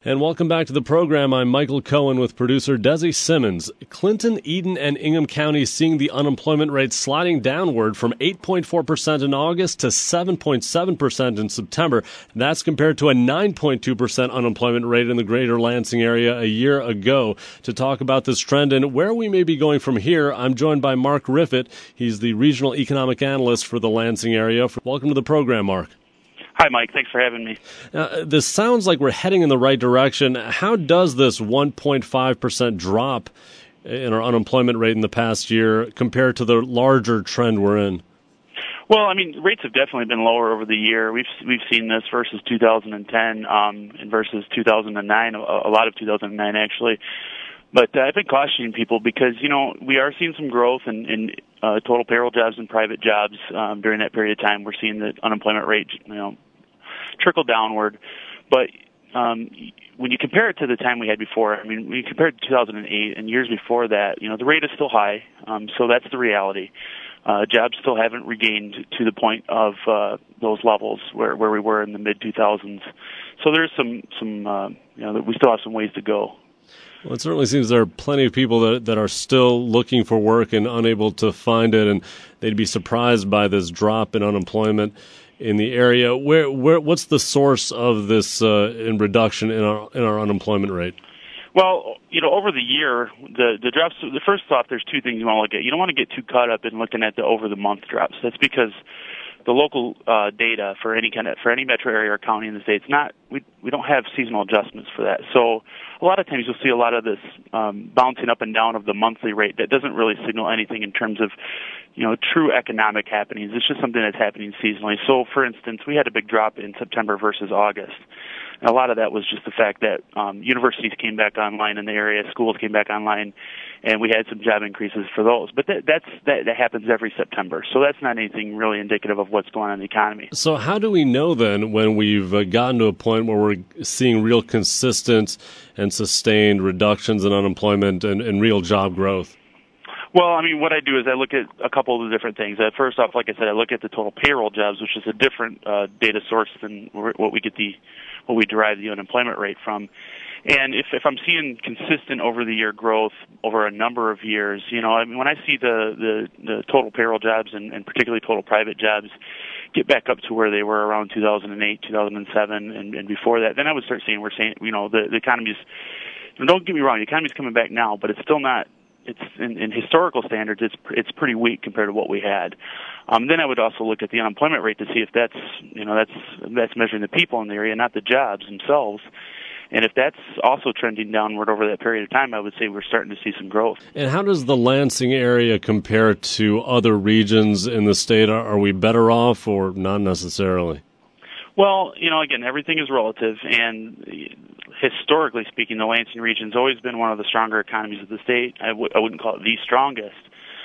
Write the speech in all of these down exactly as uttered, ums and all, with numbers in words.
And welcome back to the program. I'm Michael Cohen with producer Desi Simmons. Clinton, Eden, and Ingham counties seeing the unemployment rate sliding downward from eight point four percent in August to seven point seven percent in September. That's compared to a nine point two percent unemployment rate in the greater Lansing area a year ago. To talk about this trend and where we may be going from here, I'm joined by Mark Riffett. He's the regional economic analyst for the Lansing area. Welcome to the program, Mark. Hi, Mike. Thanks for having me. Uh, this sounds like we're heading in the right direction. How does this one point five percent drop in our unemployment rate in the past year compare to the larger trend we're in? Well, I mean, rates have definitely been lower over the year. We've we've seen this versus two thousand ten um, and versus two thousand nine, a, a lot of two thousand nine actually. But uh, I've been cautioning people because, you know, we are seeing some growth in, in uh, total payroll jobs and private jobs um, during that period of time. We're seeing the unemployment rate, you know, trickle downward. But um, when you compare it to the time we had before, I mean, when you compare it to two thousand eight and years before that, you know, the rate is still high. Um, so that's the reality. Uh, jobs still haven't regained to the point of uh, those levels where, where we were in the mid two thousands. So there's some, some uh, you know, we still have some ways to go. Well, it certainly seems there are plenty of people that that are still looking for work and unable to find it, and they'd be surprised by this drop in unemployment in the area. Where, where, what's the source of this uh, in reduction in our in our unemployment rate? Well, you know, over the year, the the drops. The first off, there's two things you want to look at. You don't want to get too caught up in looking at the over the month drops. That's because the local uh, data for any kind of for any metro area or county in the state, it's not we we don't have seasonal adjustments for that. So a lot of times you'll see a lot of this um, bouncing up and down of the monthly rate that doesn't really signal anything in terms of, you know, true economic happenings. It's just something that's happening seasonally. So, for instance, we had a big drop in September versus August. And a lot of that was just the fact that um, universities came back online in the area, schools came back online, and we had some job increases for those. But that, that's, that, that happens every September. So that's not anything really indicative of what's going on in the economy. So how do we know then when we've uh, gotten to a point where we're seeing real consistent and sustained reductions in unemployment and, and real job growth? Well, I mean, what I do is I look at a couple of the different things. Uh, first off, like I said, I look at the total payroll jobs, which is a different uh, data source than what we get the what we derive the unemployment rate from. And if, if I'm seeing consistent over the year growth over a number of years, you know, I mean, when I see the, the, the total payroll jobs and, and particularly total private jobs get back up to where they were around two thousand eight, two thousand seven, and, and before that, then I would start seeing we're saying, you know, the, the economy's, don't get me wrong, the economy's coming back now, but it's still not, it's in, in historical standards, it's it's pretty weak compared to what we had. Um, then I would also look at the unemployment rate to see if that's, you know, that's that's measuring the people in the area, not the jobs themselves. And if that's also trending downward over that period of time, I would say we're starting to see some growth. And how does the Lansing area compare to other regions in the state? Are, are we better off or not necessarily? Well, you know, again, everything is relative, and historically speaking, the Lansing region's always been one of the stronger economies of the state. I, w- I wouldn't call it the strongest,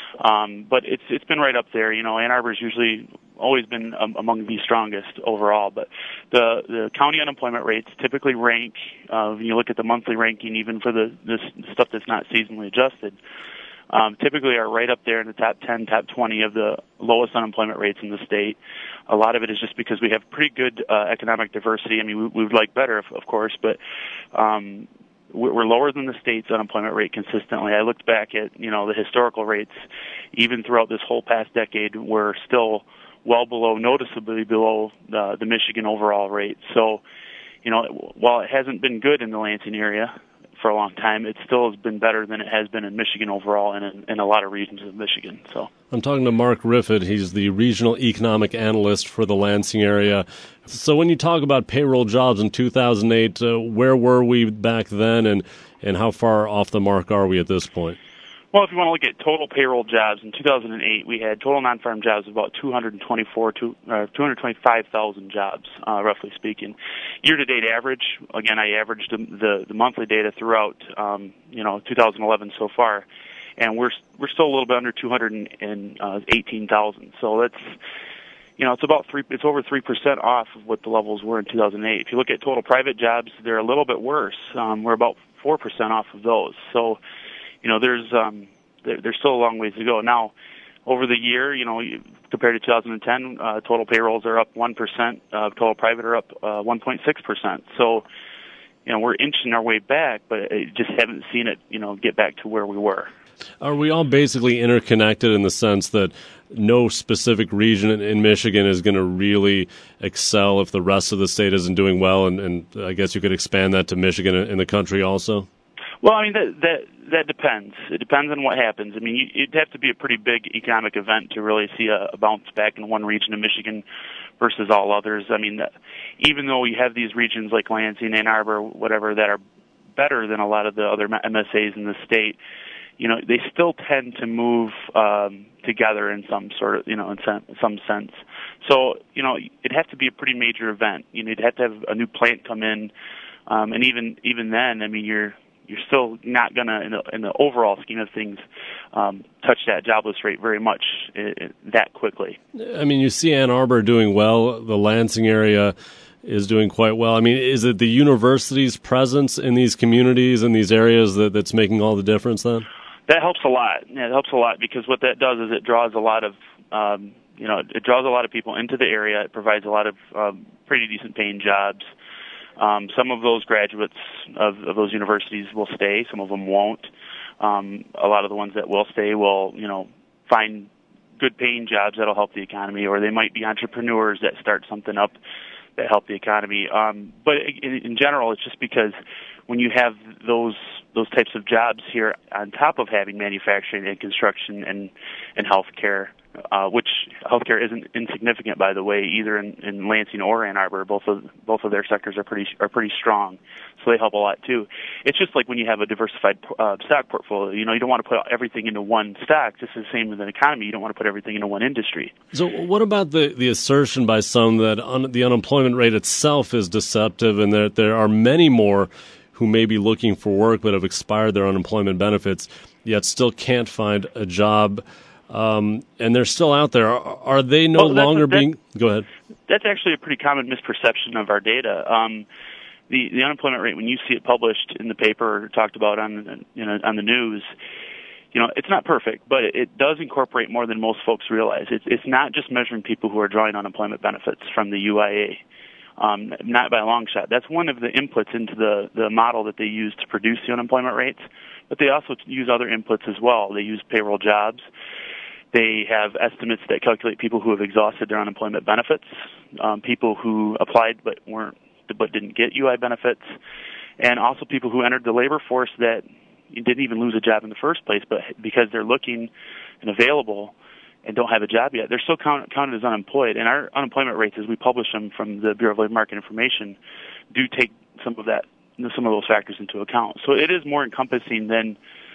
um, but it's it's been right up there. You know, Ann Arbor's usually always been um, among the strongest overall. But the the county unemployment rates typically rank. Uh, when you look at the monthly ranking, even for the this stuff that's not seasonally adjusted, um, typically are right up there in the top ten, top twenty of the lowest unemployment rates in the state. A lot of it is just because we have pretty good uh, economic diversity. I mean, we, we would like better, of, of course, but um, we're lower than the state's unemployment rate consistently. I looked back at, you know, the historical rates, even throughout this whole past decade, we're still well below, noticeably below the, the Michigan overall rate. So, you know, while it hasn't been good in the Lansing area for a long time, it still has been better than it has been in Michigan overall and in, in a lot of regions of Michigan. So I'm talking to Mark Riffett. He's the regional economic analyst for the Lansing area. So when you talk about payroll jobs in two thousand eight, uh, where were we back then, and, and how far off the mark are we at this point? Well, if you want to look at total payroll jobs, in two thousand eight, we had total non-farm jobs of about two hundred twenty-four, to, uh, two hundred twenty-five thousand jobs, uh, roughly speaking. Year-to-date average, again, I averaged the, the, the monthly data throughout, um, you know, two thousand eleven so far, and we're we're still a little bit under two hundred eighteen thousand. So that's, you know, it's about three, it's over three percent off of what the levels were in two thousand eight. If you look at total private jobs, they're a little bit worse. Um, we're about four percent off of those. So, you know, there's um, there, there's still a long ways to go. Now, over the year, you know, compared to two thousand ten, uh, total payrolls are up one percent. Uh, total private are up uh, one point six percent. So, you know, we're inching our way back, but I just haven't seen it, you know, get back to where we were. Are we all basically interconnected in the sense that no specific region in, in Michigan is going to really excel if the rest of the state isn't doing well? And, and I guess you could expand that to Michigan and the country also? Well, I mean, that that that depends. It depends on what happens. I mean, you, it'd have to be a pretty big economic event to really see a, a bounce back in one region of Michigan versus all others. I mean, even though you have these regions like Lansing, Ann Arbor, whatever, that are better than a lot of the other M S As in the state, you know, they still tend to move um, together in some sort of, you know, in some, some sense. So, you know, it'd have to be a pretty major event. You know, you'd have to have a new plant come in, um, and even even then, I mean, you're you're still not going to, in the, in the overall scheme of things, um, touch that jobless rate very much uh, that quickly. I mean, you see Ann Arbor doing well. The Lansing area is doing quite well. I mean, is it the university's presence in these communities and these areas that, that's making all the difference then? That helps a lot. Yeah, it helps a lot because what that does is it draws a lot of, um, you know, it draws a lot of people into the area. It provides a lot of um, pretty decent paying jobs. Um, some of those graduates of, of those universities will stay. Some of them won't. Um, a lot of the ones that will stay will, you know, find good paying jobs that'll help the economy, or they might be entrepreneurs that start something up that help the economy. Um, but in, in general, it's just because when you have those those types of jobs here on top of having manufacturing and construction and and healthcare, uh, which healthcare isn't insignificant, by the way, either in, in Lansing or Ann Arbor. Both of both of their sectors are pretty are pretty strong, so they help a lot too. It's just like when you have a diversified uh, stock portfolio. You know, you don't want to put everything into one stock. Just the same with an economy. You don't want to put everything into one industry. So, what about the the assertion by some that un, the unemployment rate itself is deceptive, and that there are many more who may be looking for work but have expired their unemployment benefits, yet still can't find a job, um, and they're still out there? Are, are they no well, longer a, being... Go ahead. That's actually a pretty common misperception of our data. Um, the, the unemployment rate, when you see it published in the paper or talked about on, you know, on the news, you know, it's not perfect, but it does incorporate more than most folks realize. It's, it's not just measuring people who are drawing unemployment benefits from the U I A. Um, not by a long shot. That's one of the inputs into the, the model that they use to produce the unemployment rates, but they also use other inputs as well. They use payroll jobs. They have estimates that calculate people who have exhausted their unemployment benefits, um, people who applied but weren't but didn't get U I benefits, and also people who entered the labor force that didn't even lose a job in the first place, but because they're looking and available and don't have a job yet, they're still count, counted as unemployed. And our unemployment rates, as we publish them from the Bureau of Labor Market Information, do take some of that, some of those factors into account. So it is more encompassing than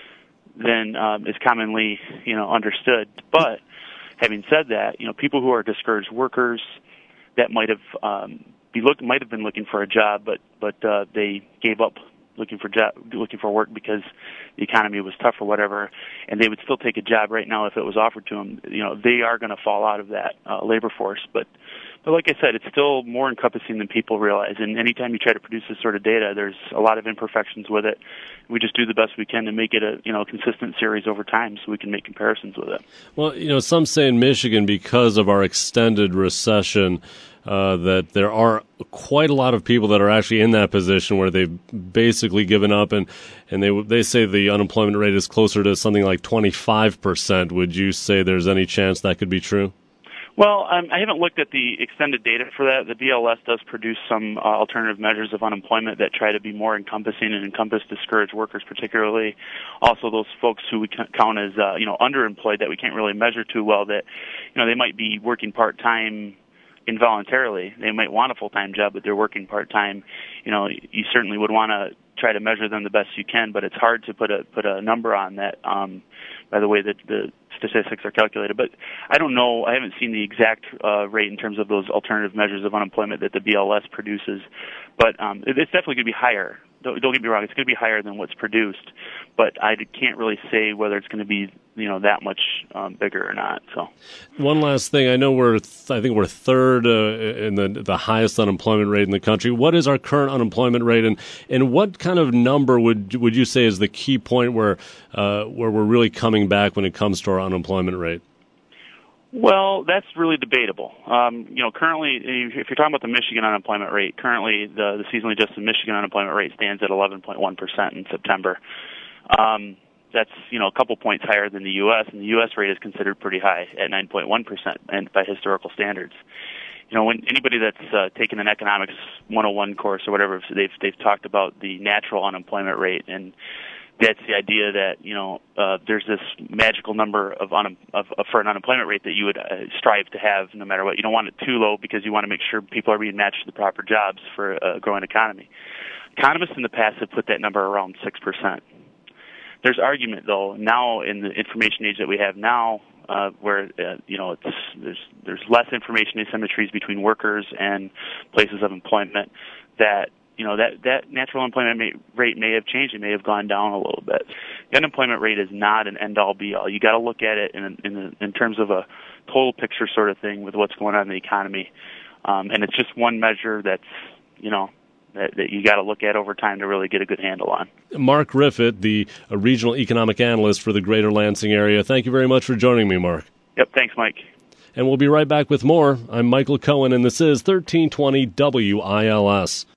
than um, is commonly, you know, understood. But having said that, you know, people who are discouraged workers that might have um, be look might have been looking for a job, but but uh, they gave up looking for job, looking for work because the economy was tough or whatever, and they would still take a job right now if it was offered to them. You know, they are going to fall out of that uh, labor force. But, but like I said, it's still more encompassing than people realize. And anytime you try to produce this sort of data, there's a lot of imperfections with it. We just do the best we can to make it a you know consistent series over time, so we can make comparisons with it. Well, you know, some say in Michigan, because of our extended recession, Uh, that there are quite a lot of people that are actually in that position where they've basically given up, and, and they they say the unemployment rate is closer to something like twenty-five percent. Would you say there's any chance that could be true? Well, um, I haven't looked at the extended data for that. The B L S does produce some uh, alternative measures of unemployment that try to be more encompassing and encompass discouraged workers particularly. Also, those folks who we count as uh, you know underemployed that we can't really measure too well, that you know they might be working part-time involuntarily. They might want a full-time job, but they're working part-time. You know, you certainly would want to try to measure them the best you can, but it's hard to put a put a number on that um, by the way that the statistics are calculated. But I don't know. I haven't seen the exact uh, rate in terms of those alternative measures of unemployment that the B L S produces, but um, it's definitely going to be higher. Don't, don't get me wrong; it's going to be higher than what's produced, but I can't really say whether it's going to be you know that much um, bigger or not. So, one last thing, I know we're th- I think we're third uh, in the the highest unemployment rate in the country. What is our current unemployment rate, and, and what kind of number would would you say is the key point where uh, where we're really coming back when it comes to our unemployment rate? Well, that's really debatable. Um, you know, currently, if you're talking about the Michigan unemployment rate, currently the, the seasonally adjusted Michigan unemployment rate stands at eleven point one percent in September. Um, that's, you know, a couple points higher than the U S, and the U S rate is considered pretty high at nine point one percent and by historical standards. You know, when anybody that's uh, taken an economics one oh one course or whatever, they've they've talked about the natural unemployment rate, and that's the idea that, you know, uh, there's this magical number of, un- of, of for an unemployment rate that you would uh, strive to have no matter what. You don't want it too low because you want to make sure people are being matched to the proper jobs for a growing economy. Economists in the past have put that number around six percent. There's argument, though, now in the information age that we have now, uh, where, uh, you know, it's, there's, there's less information asymmetries between workers and places of employment, that you know, that, that natural unemployment may, rate may have changed. It may have gone down a little bit. The unemployment rate is not an end-all, be-all. You got to look at it in, in, in terms of a total picture sort of thing with what's going on in the economy. Um, and it's just one measure that's, you know, that, that you got to look at over time to really get a good handle on. Mark Riffett, the uh, regional economic analyst for the Greater Lansing area. Thank you very much for joining me, Mark. Yep, thanks, Mike. And we'll be right back with more. I'm Michael Cohen, and this is thirteen twenty W I L S.